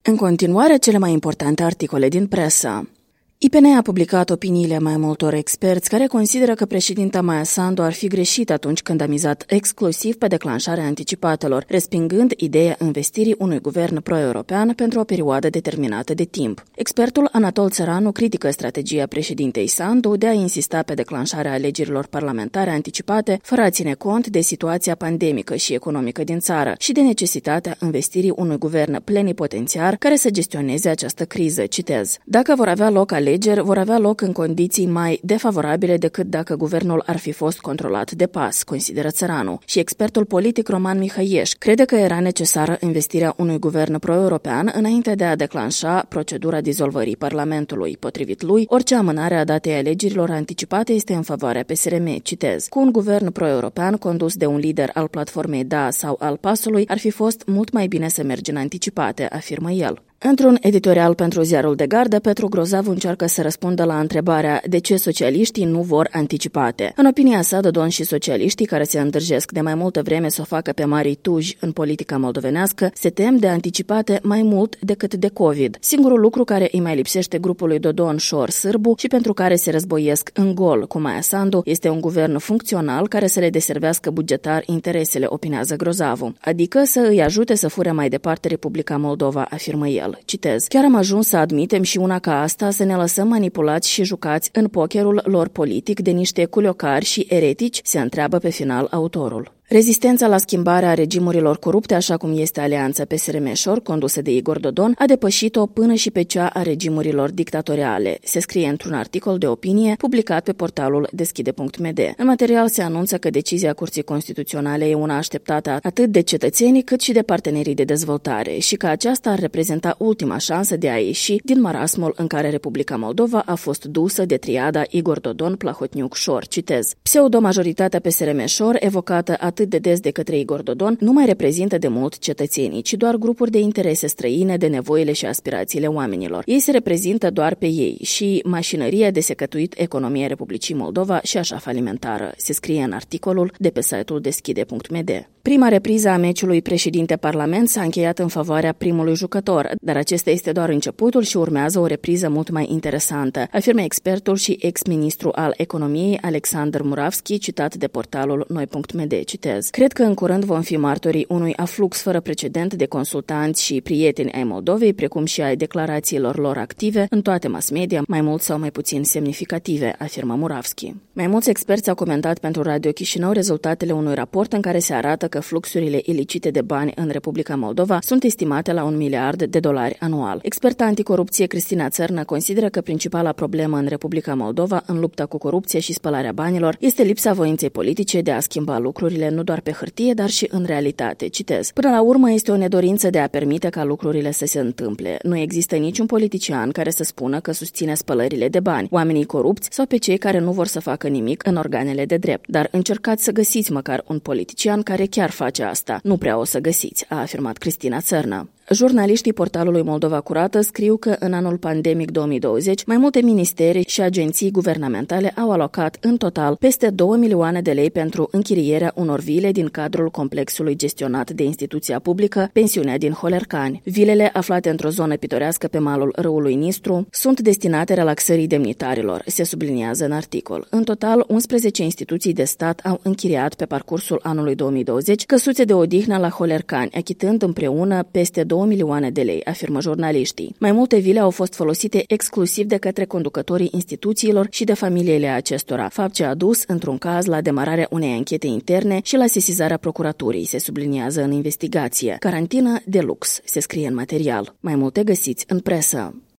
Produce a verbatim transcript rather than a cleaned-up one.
În continuare, cele mai importante articole din presă. I P N a publicat opiniile mai multor experți care consideră că președinta Maia Sandu ar fi greșit atunci când a mizat exclusiv pe declanșarea anticipatelor, respingând ideea investirii unui guvern pro-european pentru o perioadă determinată de timp. Expertul Anatol Țăranu critică strategia președintei Sandu de a insista pe declanșarea alegerilor parlamentare anticipate, fără a ține cont de situația pandemică și economică din țară și de necesitatea investirii unui guvern plenipotențiar care să gestioneze această criză. Citez: Dacă vor avea loc alegeri, vor avea loc în condiții mai defavorabile decât dacă guvernul ar fi fost controlat de pas, consideră Țăranu. Și expertul politic Roman Mihaieș crede că era necesară investirea unui guvern pro-european înainte de a declanșa procedura dizolvării Parlamentului. Potrivit lui, orice amânare a datei alegerilor anticipate este în favoarea P S R M. Citez: Cu un guvern pro-european condus de un lider al platformei D A sau al PAS-ului, ar fi fost mult mai bine să mergi în anticipate, afirmă el. Într-un editorial pentru Ziarul de Gardă, Petru Grozavu încearcă să răspundă la întrebarea de ce socialiștii nu vor anticipate. În opinia sa, Dodon și socialiștii, care se îndrăjesc de mai multă vreme să o facă pe mari tuji în politica moldovenească, se tem de anticipate mai mult decât de COVID. Singurul lucru care îi mai lipsește grupului Dodon Șor Sârbu și pentru care se războiesc în gol cu Maia Sandu este un guvern funcțional care să le deservească bugetar interesele, opinează Grozavu. Adică să îi ajute să fure mai departe Republica Moldova, afirmă el. Citez: Chiar am ajuns să admitem și una ca asta, să ne lăsăm manipulați și jucați în pokerul lor politic de niște culiocari și eretici, se întreabă pe final autorul. Rezistența la schimbarea regimurilor corupte, așa cum este alianța P S R M-Șor, condusă de Igor Dodon, a depășit-o până și pe cea a regimurilor dictatoriale, se scrie într-un articol de opinie publicat pe portalul deschide punct m d. În material se anunță că decizia Curții Constituționale e una așteptată atât de cetățenii cât și de partenerii de dezvoltare și că aceasta ar reprezenta ultima șansă de a ieși din marasmul în care Republica Moldova a fost dusă de triada Igor Dodon, Plahotniuc-Șor. Citez: Pseudo-majoritatea P S R M-Șor, evocată atât atât de des de către Igor Dodon, nu mai reprezintă de mult cetățenii, ci doar grupuri de interese străine de nevoile și aspirațiile oamenilor. Ei se reprezintă doar pe ei și mașinăria de secătuit economia Republicii Moldova și așa falimentară, se scrie în articolul de pe site-ul deschide punct m d. Prima repriză a meciului președinte-parlament s-a încheiat în favoarea primului jucător, dar acesta este doar începutul și urmează o repriză mult mai interesantă, afirmă expertul și ex-ministru al economiei Alexander Muravski, citat de portalul noi punct m d. Citez: Cred că în curând vom fi martorii unui aflux fără precedent de consultanți și prieteni ai Moldovei, precum și ai declarațiilor lor active în toate mass media, mai mult sau mai puțin semnificative, afirmă Muravski. Mai mulți experți au comentat pentru Radio Chișinău rezultatele unui raport în care se arată că fluxurile ilicite de bani în Republica Moldova sunt estimate la un miliard de dolari anual. Experta anticorupție Cristina Țărnă consideră că principala problemă în Republica Moldova în lupta cu corupția și spălarea banilor este lipsa voinței politice de a schimba lucrurile nu doar pe hârtie, dar și în realitate. Citez: Până la urmă este o nedorință de a permite ca lucrurile să se întâmple. Nu există niciun politician care să spună că susține spălările de bani, oamenii corupți sau pe cei care nu vor să facă nimic în organele de drept. Dar încercați să găsiți măcar un politician care chiar face asta. Nu prea o să găsiți, a afirmat Cristina Țărnă. Jurnaliștii portalului Moldova Curată scriu că în anul pandemic două mii douăzeci mai multe ministere și agenții guvernamentale au alocat în total peste două milioane de lei pentru închirierea unor vile din cadrul complexului gestionat de instituția publică Pensiunea din Holercani. Vilele, aflate într-o zonă pitorească pe malul râului Nistru, sunt destinate relaxării demnitarilor, se subliniază în articol. În total, unsprezece instituții de stat au închiriat pe parcursul anului două mii douăzeci căsuțe de odihnă la Holercani, achitând împreună peste două milioane de lei, afirmă jurnaliștii. Mai multe vile au fost folosite exclusiv de către conducătorii instituțiilor și de familiile acestora, fapt ce a dus, într-un caz, la demararea unei anchete interne și la sesizarea procuraturii, se subliniază în investigație. Carantină de lux, se scrie în material. Mai multe găsiți în presă.